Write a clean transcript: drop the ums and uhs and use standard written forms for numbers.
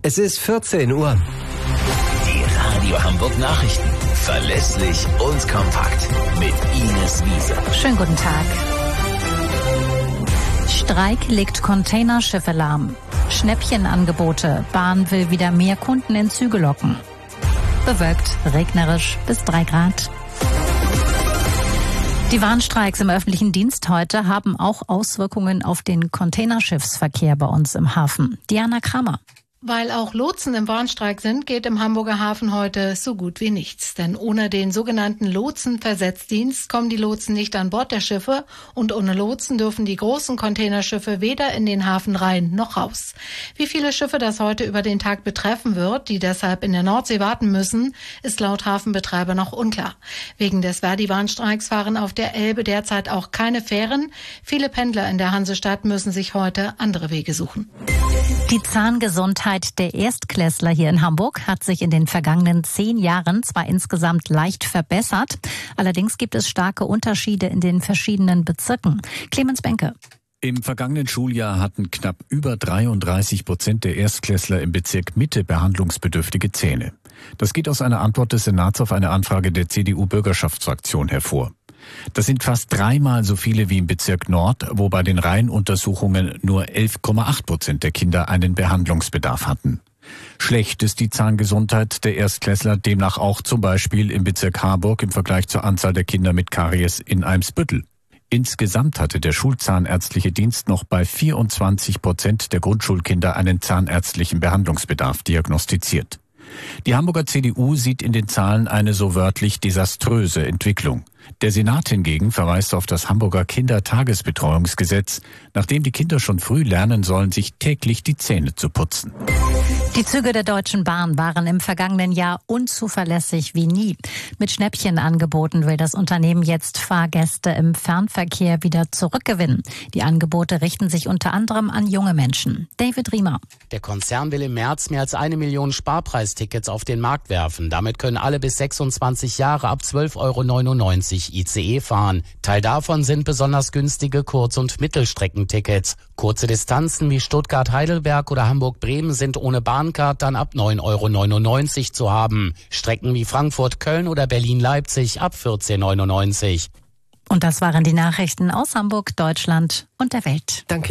Es ist 14 Uhr. Die Radio Hamburg Nachrichten. Verlässlich und kompakt. Mit Ines Wiese. Schönen guten Tag. Streik legt Containerschiffe lahm. Schnäppchenangebote. Bahn will wieder mehr Kunden in Züge locken. Bewölkt, regnerisch bis 3 Grad. Die Warnstreiks im öffentlichen Dienst heute haben auch Auswirkungen auf den Containerschiffsverkehr bei uns im Hafen. Diana Kramer. Weil auch Lotsen im Warnstreik sind, geht im Hamburger Hafen heute so gut wie nichts. Denn ohne den sogenannten Lotsenversetzdienst kommen die Lotsen nicht an Bord der Schiffe und ohne Lotsen dürfen die großen Containerschiffe weder in den Hafen rein noch raus. Wie viele Schiffe das heute über den Tag betreffen wird, die deshalb in der Nordsee warten müssen, ist laut Hafenbetreiber noch unklar. Wegen des Verdi-Warnstreiks fahren auf der Elbe derzeit auch keine Fähren. Viele Pendler in der Hansestadt müssen sich heute andere Wege suchen. Die Zahngesundheit der Erstklässler hier in Hamburg hat sich in den vergangenen 10 Jahren zwar insgesamt leicht verbessert, allerdings gibt es starke Unterschiede in den verschiedenen Bezirken. Clemens Benke. Im vergangenen Schuljahr hatten knapp über 33% der Erstklässler im Bezirk Mitte behandlungsbedürftige Zähne. Das geht aus einer Antwort des Senats auf eine Anfrage der CDU-Bürgerschaftsfraktion hervor. Das sind fast 3-mal so viele wie im Bezirk Nord, wo bei den Reihenuntersuchungen nur 11,8% der Kinder einen Behandlungsbedarf hatten. Schlecht ist die Zahngesundheit der Erstklässler demnach auch zum Beispiel im Bezirk Harburg im Vergleich zur Anzahl der Kinder mit Karies in Eimsbüttel. Insgesamt hatte der schulzahnärztliche Dienst noch bei 24% der Grundschulkinder einen zahnärztlichen Behandlungsbedarf diagnostiziert. Die Hamburger CDU sieht in den Zahlen eine so wörtlich desaströse Entwicklung. Der Senat hingegen verweist auf das Hamburger Kindertagesbetreuungsgesetz, nachdem die Kinder schon früh lernen sollen, sich täglich die Zähne zu putzen. Die Züge der Deutschen Bahn waren im vergangenen Jahr unzuverlässig wie nie. Mit Schnäppchenangeboten will das Unternehmen jetzt Fahrgäste im Fernverkehr wieder zurückgewinnen. Die Angebote richten sich unter anderem an junge Menschen. David Riemer. Der Konzern will im März mehr als 1 Million Sparpreistickets auf den Markt werfen. Damit können alle bis 26 Jahre ab 12,99 € ICE fahren. Teil davon sind besonders günstige Kurz- und Mittelstreckentickets. Kurze Distanzen wie Stuttgart-Heidelberg oder Hamburg-Bremen sind ohne Bahncard dann ab 9,99 € zu haben. Strecken wie Frankfurt-Köln oder Berlin-Leipzig ab 14,99 €. Und das waren die Nachrichten aus Hamburg, Deutschland und der Welt. Danke.